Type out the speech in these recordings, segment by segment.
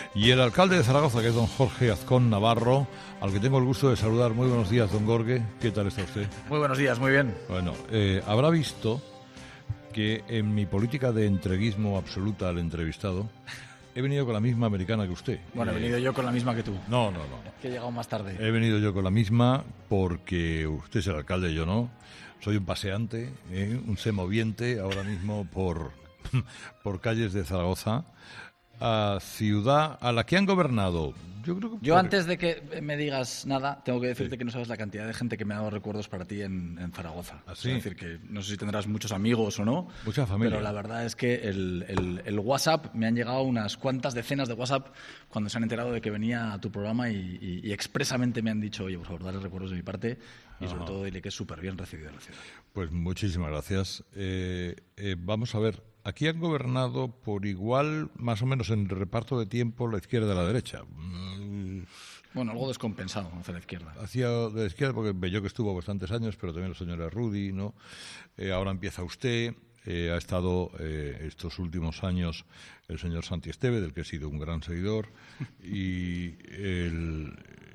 Y el alcalde de Zaragoza, que es don Jorge Azcón Navarro, al que tengo el gusto de saludar. Muy buenos días, don Gorge. ¿Qué tal está usted? Muy buenos días, muy bien. Bueno, habrá visto que en mi política de entreguismo absoluta al entrevistado he venido con la misma americana que usted. Bueno, he venido yo con la misma que tú. No. Que he llegado más tarde. He venido yo con la misma porque usted es el alcalde y yo no. Soy un paseante, un semoviente ahora mismo por calles de Zaragoza, a ciudad a la que han gobernado. Yo antes de que me digas nada, tengo que decirte que no sabes la cantidad de gente que me ha dado recuerdos para ti en Zaragoza. ¿Ah, sí? Es decir, que no sé si tendrás muchos amigos o no. Mucha familia. Pero la verdad es que el WhatsApp, me han llegado unas cuantas decenas de WhatsApp cuando se han enterado de que venía a tu programa y expresamente me han dicho, oye, por favor, dale recuerdos de mi parte y sobre todo dile que es súper bien recibido en la ciudad. Pues muchísimas gracias. Vamos a ver. Aquí han gobernado por igual, más o menos en reparto de tiempo, la izquierda y la derecha. Bueno, algo descompensado hacia la izquierda. Hacia la izquierda, porque Belloc estuvo bastantes años, pero también la señora Rudy, ¿no? Ahora empieza usted. Ha estado estos últimos años el señor Santi Esteve, del que he sido un gran seguidor, y el...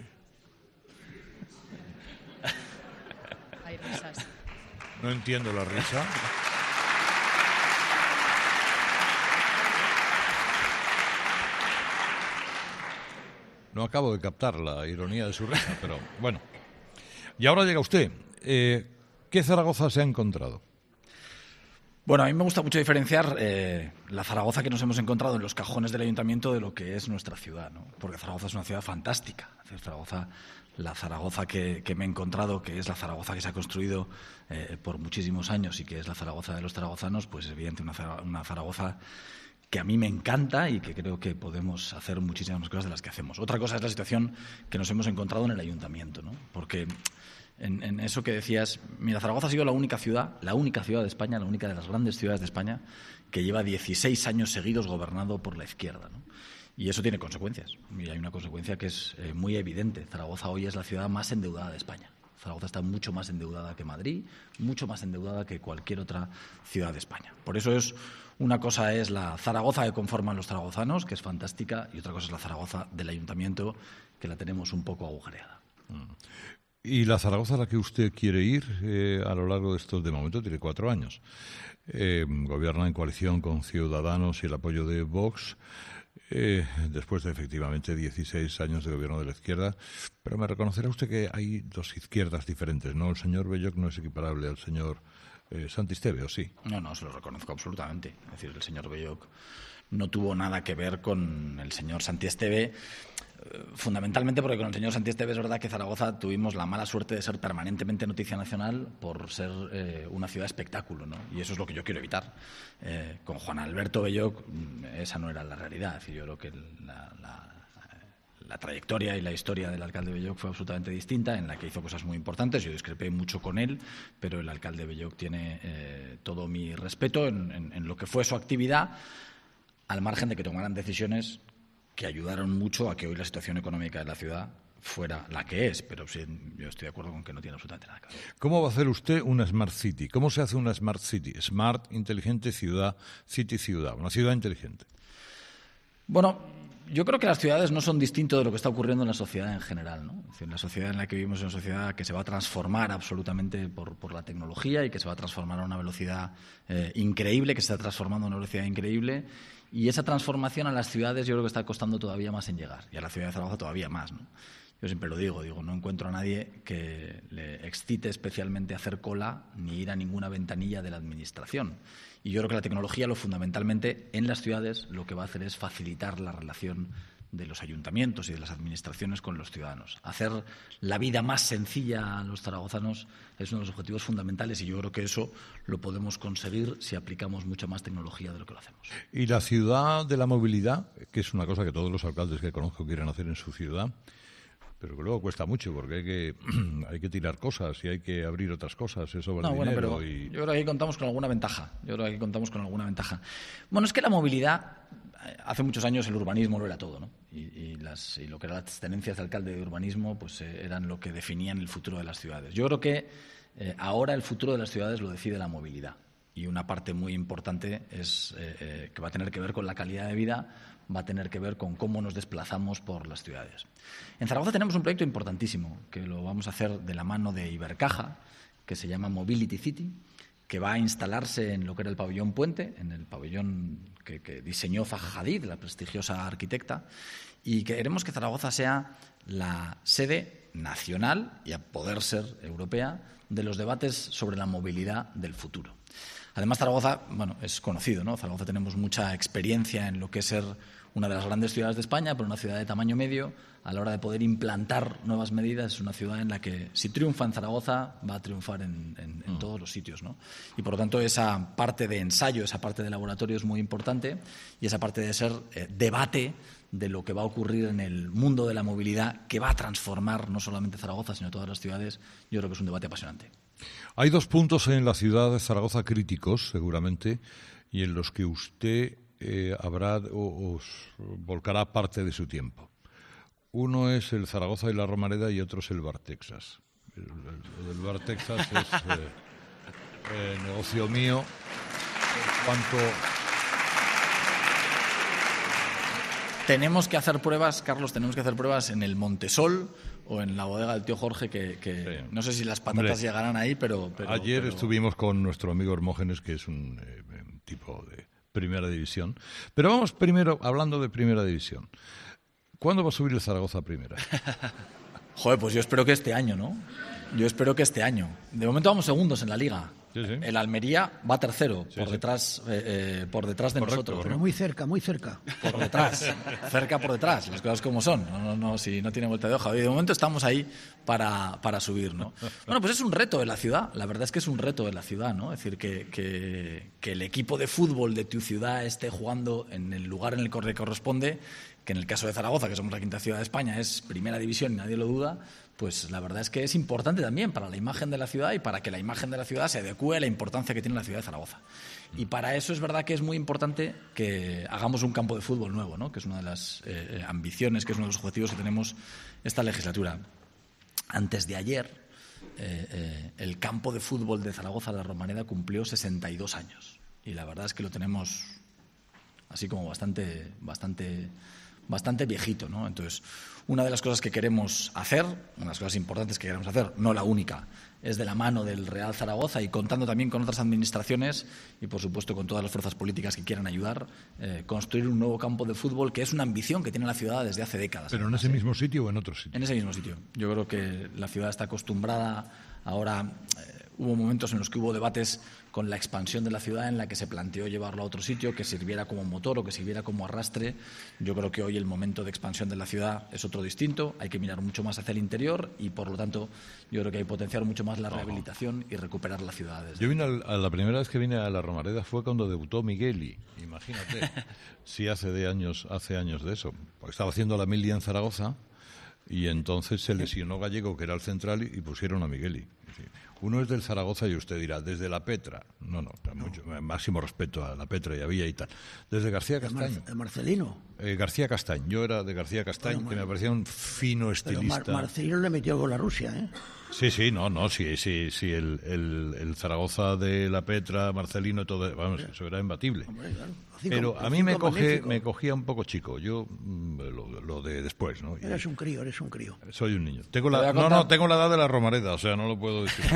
Hay risas. No entiendo la risa. No acabo de captar la ironía de su risa, pero bueno. Y ahora llega usted. ¿Qué Zaragoza se ha encontrado? Bueno, a mí me gusta mucho diferenciar la Zaragoza que nos hemos encontrado en los cajones del ayuntamiento de lo que es nuestra ciudad, ¿no? Porque Zaragoza es una ciudad fantástica. La Zaragoza que me he encontrado, que es la Zaragoza que se ha construido por muchísimos años y que es la Zaragoza de los zaragozanos, pues evidente una Zaragoza que a mí me encanta y que creo que podemos hacer muchísimas más cosas de las que hacemos. Otra cosa es la situación que nos hemos encontrado en el ayuntamiento, ¿no? Porque en eso que decías, mira, Zaragoza ha sido la única ciudad de España, la única de las grandes ciudades de España que lleva 16 años seguidos gobernado por la izquierda, ¿no? Y eso tiene consecuencias. Y hay una consecuencia que es muy evidente. Zaragoza hoy es la ciudad más endeudada de España. Zaragoza está mucho más endeudada que Madrid, mucho más endeudada que cualquier otra ciudad de España. Por eso una cosa es la Zaragoza que conforman los zaragozanos, que es fantástica, y otra cosa es la Zaragoza del ayuntamiento, que la tenemos un poco agujereada. ¿Y la Zaragoza a la que usted quiere ir a lo largo de estos, de momento, tiene 4 años? Gobierna en coalición con Ciudadanos y el apoyo de Vox, después de efectivamente 16 años de gobierno de la izquierda. Pero me reconocerá usted que hay dos izquierdas diferentes, ¿no? El señor Belloc no es equiparable al señor Santi Esteve, ¿o sí? No, se lo reconozco absolutamente. Es decir, el señor Belloc no tuvo nada que ver con el señor Santi Esteve, fundamentalmente porque con el señor Santi Esteve es verdad que Zaragoza tuvimos la mala suerte de ser permanentemente noticia nacional por ser una ciudad espectáculo, ¿no? Y eso es lo que yo quiero evitar. Con Juan Alberto Belloc esa no era la realidad. Es decir, yo creo que la trayectoria y la historia del alcalde Belloc fue absolutamente distinta, en la que hizo cosas muy importantes. Yo discrepé mucho con él, pero el alcalde Belloc tiene todo mi respeto en lo que fue su actividad, al margen de que tomaran decisiones que ayudaron mucho a que hoy la situación económica de la ciudad fuera la que es, pero sí, yo estoy de acuerdo con que no tiene absolutamente nada que ver. ¿Cómo va a hacer usted una Smart City? ¿Cómo se hace una Smart City? Smart, inteligente, ciudad, city, ciudad. Una ciudad inteligente. Bueno, yo creo que las ciudades no son distintas de lo que está ocurriendo en la sociedad en general, ¿no? Es decir, la sociedad en la que vivimos es una sociedad que se va a transformar absolutamente por la tecnología y que se va a transformar a una velocidad increíble, que se está transformando a una velocidad increíble. Y esa transformación a las ciudades yo creo que está costando todavía más en llegar. Y a la ciudad de Zaragoza todavía más, ¿no? Yo siempre lo digo, no encuentro a nadie que le excite especialmente hacer cola ni ir a ninguna ventanilla de la administración. Y yo creo que la tecnología, fundamentalmente en las ciudades, lo que va a hacer es facilitar la relación de los ayuntamientos y de las administraciones con los ciudadanos. Hacer la vida más sencilla a los zaragozanos es uno de los objetivos fundamentales y yo creo que eso lo podemos conseguir si aplicamos mucha más tecnología de lo que lo hacemos. Y la ciudad de la movilidad, que es una cosa que todos los alcaldes que conozco quieren hacer en su ciudad, pero que luego cuesta mucho porque hay que tirar cosas y hay que abrir otras cosas, eso vale dinero. Pero yo creo que aquí contamos con alguna ventaja. Bueno, es que la movilidad, hace muchos años el urbanismo lo era todo, ¿no? Y lo que eran las tenencias de alcalde de urbanismo pues eran lo que definían el futuro de las ciudades. Yo creo que ahora el futuro de las ciudades lo decide la movilidad. Y una parte muy importante es que va a tener que ver con la calidad de vida, va a tener que ver con cómo nos desplazamos por las ciudades. En Zaragoza tenemos un proyecto importantísimo, que lo vamos a hacer de la mano de Ibercaja, que se llama Mobility City, que va a instalarse en lo que era el pabellón Puente, en el pabellón que diseñó Zaha Hadid, la prestigiosa arquitecta, y queremos que Zaragoza sea la sede nacional y a poder ser europea de los debates sobre la movilidad del futuro. Además, Zaragoza, bueno, es conocido, ¿no? Zaragoza tenemos mucha experiencia en lo que es ser una de las grandes ciudades de España, pero una ciudad de tamaño medio. A la hora de poder implantar nuevas medidas, es una ciudad en la que, si triunfa en Zaragoza, va a triunfar en todos los sitios, ¿no? Y, por lo tanto, esa parte de ensayo, esa parte de laboratorio es muy importante, y esa parte de ser debate de lo que va a ocurrir en el mundo de la movilidad, que va a transformar no solamente Zaragoza, sino todas las ciudades, yo creo que es un debate apasionante. Hay dos puntos en la ciudad de Zaragoza críticos, seguramente, y en los que usted os volcará parte de su tiempo. Uno es el Zaragoza y la Romareda y otro es el Bar Texas. El Bar Texas es negocio mío. Tenemos que hacer pruebas, Carlos, en el Montesol o en la bodega del tío Jorge, que sí. No sé si las patatas llegarán ahí, pero ayer estuvimos con nuestro amigo Hermógenes, que es un tipo de primera división. Pero vamos primero, hablando de primera división. ¿Cuándo va a subir el Zaragoza a primera? Joder, pues yo espero que este año, ¿no? Yo espero que este año. De momento vamos segundos en la Liga. Sí, sí. El Almería va tercero, por detrás de correcto, nosotros. Pero muy cerca, muy cerca. Por detrás, cerca por detrás, las cosas como son. No, si no tiene vuelta de hoja. Y de momento estamos ahí para subir, ¿no? Bueno, pues es un reto de la ciudad. La verdad es que es un reto de la ciudad, ¿no? Es decir, que el equipo de fútbol de tu ciudad esté jugando en el lugar en el que corresponde, que en el caso de Zaragoza, que somos la quinta ciudad de España, es primera división y nadie lo duda. Pues la verdad es que es importante también para la imagen de la ciudad y para que la imagen de la ciudad se adecue a la importancia que tiene la ciudad de Zaragoza. Y para eso es verdad que es muy importante que hagamos un campo de fútbol nuevo, ¿no? Que es una de las ambiciones, que es uno de los objetivos que tenemos esta legislatura. Antes de ayer, el campo de fútbol de Zaragoza, la Romareda, cumplió 62 años. Y la verdad es que lo tenemos así como bastante viejito, ¿no? Entonces, una de las cosas que queremos hacer, una de las cosas importantes que queremos hacer, no la única, es de la mano del Real Zaragoza y contando también con otras administraciones y, por supuesto, con todas las fuerzas políticas que quieran ayudar, construir un nuevo campo de fútbol, que es una ambición que tiene la ciudad desde hace décadas. ¿Pero en ese mismo sitio o en otro sitio? En ese mismo sitio. Yo creo que la ciudad está acostumbrada. Ahora hubo momentos en los que hubo debates con la expansión de la ciudad en la que se planteó llevarlo a otro sitio, que sirviera como motor o que sirviera como arrastre. Yo creo que hoy el momento de expansión de la ciudad es otro distinto, hay que mirar mucho más hacia el interior y, por lo tanto, yo creo que hay que potenciar mucho más la rehabilitación y recuperar la ciudad. Yo vine la primera vez que vine a la Romareda fue cuando debutó Migueli, imagínate, sí, hace años de eso, porque estaba haciendo la Milia en Zaragoza y entonces se lesionó Gallego, que era el central, y pusieron a Migueli. Uno es del Zaragoza y usted dirá, desde la Petra. No, mucho, máximo respeto a la Petra y a Villa y tal. Desde García Castañ. ¿De Marcelino? García Castañ. Yo era de García Castañ, bueno, que me parecía un fino estilista. Pero Marcelino le metió con la Rusia, ¿eh? Sí, sí, el Zaragoza de la Petra, Marcelino, todo, vamos, eso era imbatible. Hombre, claro. Pero a mí me cogía un poco chico, yo lo de después, ¿no? Eres un crío. Soy un niño. Tengo la edad de la Romareda, o sea, no lo puedo decir.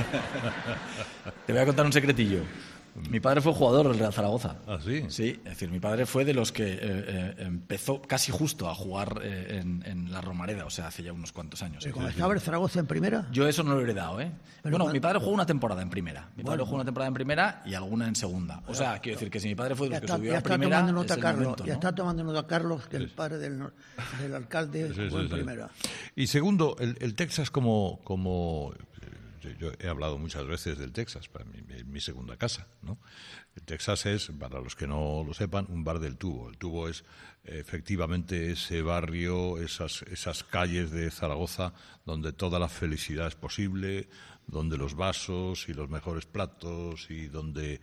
Te voy a contar un secretillo. Mi padre fue jugador del Real Zaragoza. ¿Ah, sí? Sí, es decir, mi padre fue de los que empezó casi justo a jugar en la Romareda, o sea, hace ya unos cuantos años. ¿Cuando estaba el Zaragoza en primera? Yo eso no lo he heredado, ¿eh? Bueno, mi padre jugó una temporada en primera. Jugó una temporada en primera y alguna en segunda. O sea, quiero decir que si mi padre fue de los que subió a primera, ya está tomando nota Carlos, que el padre del alcalde jugó en primera. Y segundo, el Texas como yo he hablado muchas veces del Texas, para mi segunda casa, ¿no? El Texas es, para los que no lo sepan, un bar del Tubo. El Tubo es efectivamente ese barrio, esas calles de Zaragoza donde toda la felicidad es posible, donde los vasos y los mejores platos y donde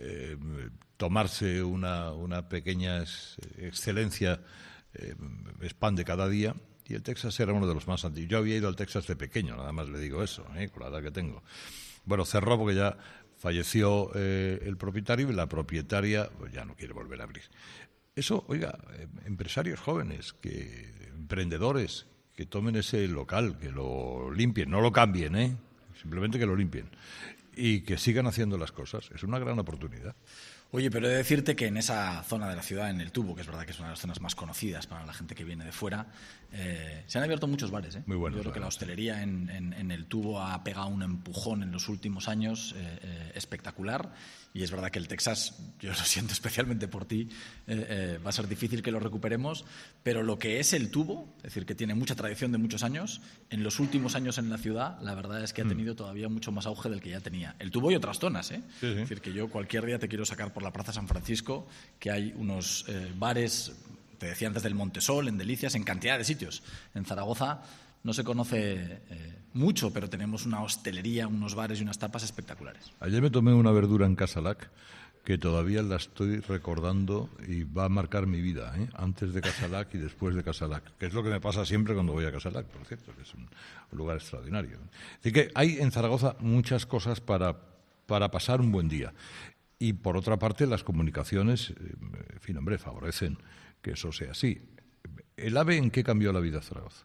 tomarse una pequeña excelencia es pan de cada día. Y el Texas era uno de los más antiguos. Yo había ido al Texas de pequeño, nada más le digo eso, con la edad que tengo. Bueno, cerró porque ya falleció el propietario y la propietaria pues, ya no quiere volver a abrir. Eso, oiga, empresarios jóvenes, emprendedores, que tomen ese local, que lo limpien, no lo cambien, simplemente que lo limpien y que sigan haciendo las cosas. Es una gran oportunidad. Oye, pero he de decirte que en esa zona de la ciudad, en el Tubo, que es verdad que es una de las zonas más conocidas para la gente que viene de fuera, se han abierto muchos bares. Muy buenos. Yo creo que la hostelería en el Tubo ha pegado un empujón en los últimos años espectacular. Y es verdad que el Texas, yo lo siento especialmente por ti, va a ser difícil que lo recuperemos, pero lo que es el Tubo, es decir, que tiene mucha tradición de muchos años, en los últimos años en la ciudad, la verdad es que ha tenido todavía mucho más auge del que ya tenía. El Tubo y otras zonas, Sí. Es decir, que yo cualquier día te quiero sacar por la Plaza San Francisco, que hay unos bares, te decía antes del Montesol, en Delicias, en cantidad de sitios. En Zaragoza no se conoce mucho, pero tenemos una hostelería, unos bares y unas tapas espectaculares. Ayer me tomé una verdura en Casalac que todavía la estoy recordando y va a marcar mi vida, antes de Casalac y después de Casalac, que es lo que me pasa siempre cuando voy a Casalac, por cierto, que es un lugar extraordinario. Así que hay en Zaragoza muchas cosas para pasar un buen día. Y por otra parte, las comunicaciones, en fin, hombre, favorecen que eso sea así. ¿El AVE en qué cambió la vida de Zaragoza?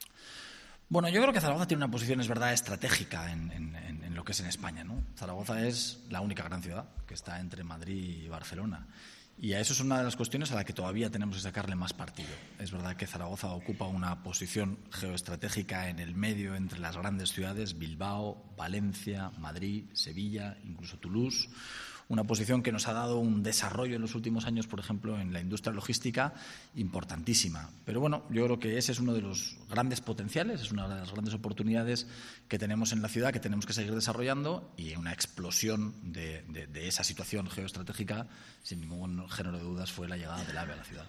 Bueno, yo creo que Zaragoza tiene una posición, es verdad, estratégica en lo que es en España, ¿no? Zaragoza es la única gran ciudad que está entre Madrid y Barcelona. Y a eso es una de las cuestiones a la que todavía tenemos que sacarle más partido. Es verdad que Zaragoza ocupa una posición geoestratégica en el medio entre las grandes ciudades, Bilbao, Valencia, Madrid, Sevilla, incluso Toulouse. Una posición que nos ha dado un desarrollo en los últimos años, por ejemplo, en la industria logística, importantísima. Pero bueno, yo creo que ese es uno de los grandes potenciales, es una de las grandes oportunidades que tenemos en la ciudad, que tenemos que seguir desarrollando, y una explosión de esa situación geoestratégica, sin ningún género de dudas, fue la llegada del AVE a la ciudad.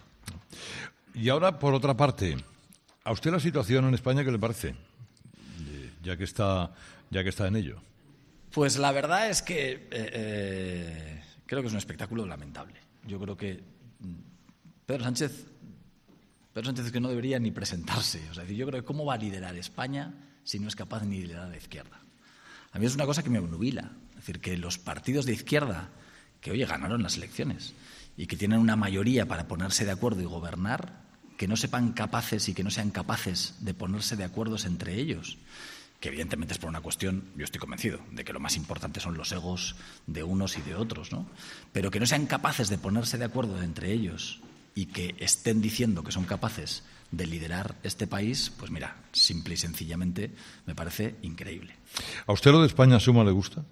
Y ahora, por otra parte, ¿a usted la situación en España qué le parece? Ya que está en ello. Pues la verdad es que creo que es un espectáculo lamentable. Yo creo que Pedro Sánchez es que no debería ni presentarse. O sea, yo creo que ¿cómo va a liderar España si no es capaz ni de liderar a la izquierda? A mí es una cosa que me obnubila. Es decir, que los partidos de izquierda que, oye, ganaron las elecciones y que tienen una mayoría para ponerse de acuerdo y gobernar, que no sean capaces de ponerse de acuerdo entre ellos. Que evidentemente es por una cuestión, yo estoy convencido, de que lo más importante son los egos de unos y de otros, ¿no? Pero que no sean capaces de ponerse de acuerdo entre ellos y que estén diciendo que son capaces de liderar este país, pues mira, simple y sencillamente me parece increíble. ¿A usted lo de España Suma le gusta?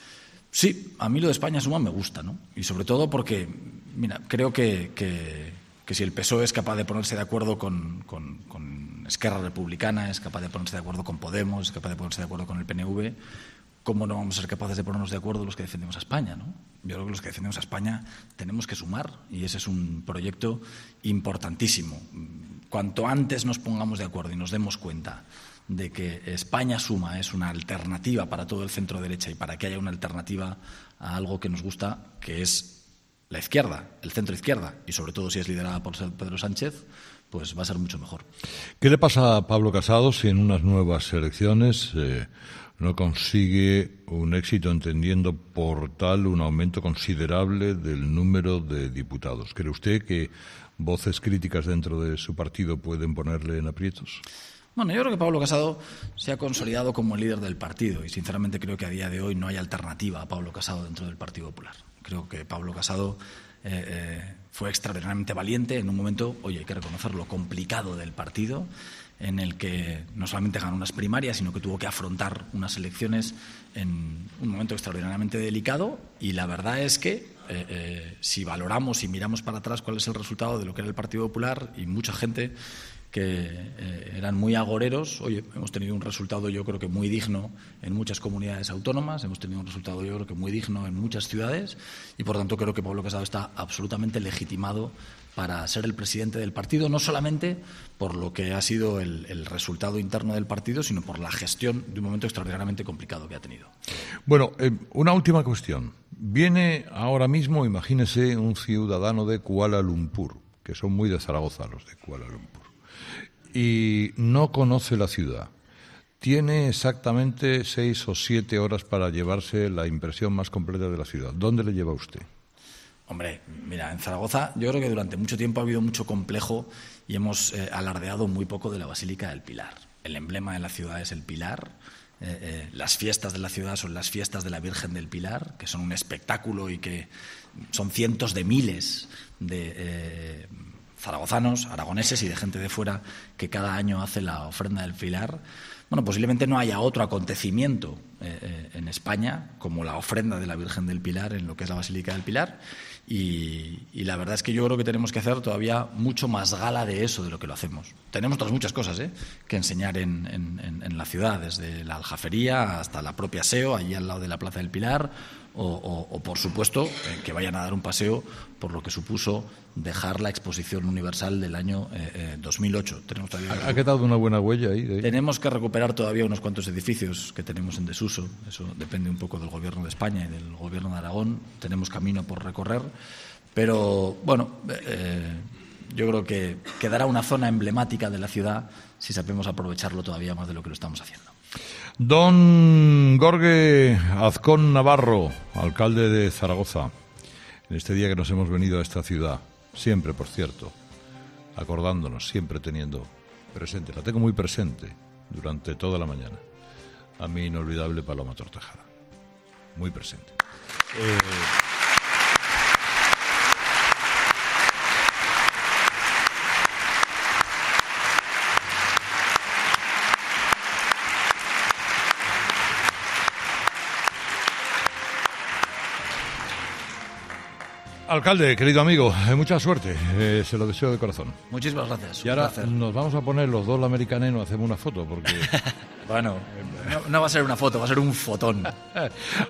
Sí, a mí lo de España Suma me gusta, ¿no? Y sobre todo porque, mira, creo que si el PSOE es capaz de ponerse de acuerdo con Esquerra Republicana, es capaz de ponerse de acuerdo con Podemos, es capaz de ponerse de acuerdo con el PNV, ¿cómo no vamos a ser capaces de ponernos de acuerdo los que defendemos a España, ¿no? Yo creo que los que defendemos a España tenemos que sumar, y ese es un proyecto importantísimo. Cuanto antes nos pongamos de acuerdo y nos demos cuenta de que España Suma es una alternativa para todo el centro derecha y para que haya una alternativa a algo que nos gusta, que es la izquierda, el centro izquierda, y sobre todo si es liderada por Pedro Sánchez, pues va a ser mucho mejor. ¿Qué le pasa a Pablo Casado si en unas nuevas elecciones no consigue un éxito, entendiendo por tal un aumento considerable del número de diputados? ¿Cree usted que voces críticas dentro de su partido pueden ponerle en aprietos? Bueno, yo creo que Pablo Casado se ha consolidado como el líder del partido y sinceramente creo que a día de hoy no hay alternativa a Pablo Casado dentro del Partido Popular. Creo que Pablo Casado fue extraordinariamente valiente en un momento, oye, hay que reconocerlo, complicado del partido, en el que no solamente ganó unas primarias, sino que tuvo que afrontar unas elecciones en un momento extraordinariamente delicado, y la verdad es que si valoramos y miramos para atrás cuál es el resultado de lo que era el Partido Popular, y mucha gente que eran muy agoreros, oye, hemos tenido un resultado yo creo que muy digno en muchas comunidades autónomas, hemos tenido un resultado yo creo que muy digno en muchas ciudades, y por tanto creo que Pablo Casado está absolutamente legitimado para ser el presidente del partido, no solamente por lo que ha sido el resultado interno del partido, sino por la gestión de un momento extraordinariamente complicado que ha tenido. Bueno, una última cuestión. Viene ahora mismo, imagínese, un ciudadano de Kuala Lumpur, que son muy de Zaragoza los de Kuala Lumpur, y no conoce la ciudad. tiene exactamente 6 o 7 horas para llevarse la impresión más completa de la ciudad. ¿Dónde le lleva usted? Hombre, mira, en Zaragoza yo creo que durante mucho tiempo ha habido mucho complejo y hemos alardeado muy poco de la Basílica del Pilar. El emblema de la ciudad es el Pilar. Las fiestas de la ciudad son las fiestas de la Virgen del Pilar, que son un espectáculo y que son cientos de miles de zaragozanos, aragoneses y de gente de fuera que cada año hace la ofrenda del Pilar. Bueno, posiblemente no haya otro acontecimiento en España como la ofrenda de la Virgen del Pilar en lo que es la Basílica del Pilar. Y la verdad es que yo creo que tenemos que hacer todavía mucho más gala de eso de lo que lo hacemos. Tenemos otras muchas cosas que enseñar en la ciudad, desde la aljafería hasta la propia SEO, allí al lado de la Plaza del Pilar, o por supuesto, que vayan a dar un paseo por lo que supuso dejar la Exposición Universal del año 2008. ¿Ha quedado una buena huella ahí? Tenemos que recuperar todavía unos cuantos edificios que tenemos en desuso. Eso depende un poco del Gobierno de España y del Gobierno de Aragón. Tenemos camino por recorrer. Pero, bueno, yo creo que quedará una zona emblemática de la ciudad si sabemos aprovecharlo todavía más de lo que lo estamos haciendo. Don Gorge Azcón Navarro, alcalde de Zaragoza, en este día que nos hemos venido a esta ciudad, siempre, por cierto, acordándonos, siempre teniendo presente, la tengo muy presente durante toda la mañana, a mi inolvidable Paloma Tortajada, muy presente. Alcalde, querido amigo, mucha suerte, se lo deseo de corazón. Muchísimas gracias. Y ahora nos vamos a poner los dos la americana y nos hacemos una foto, porque... Bueno, no va a ser una foto, va a ser un fotón.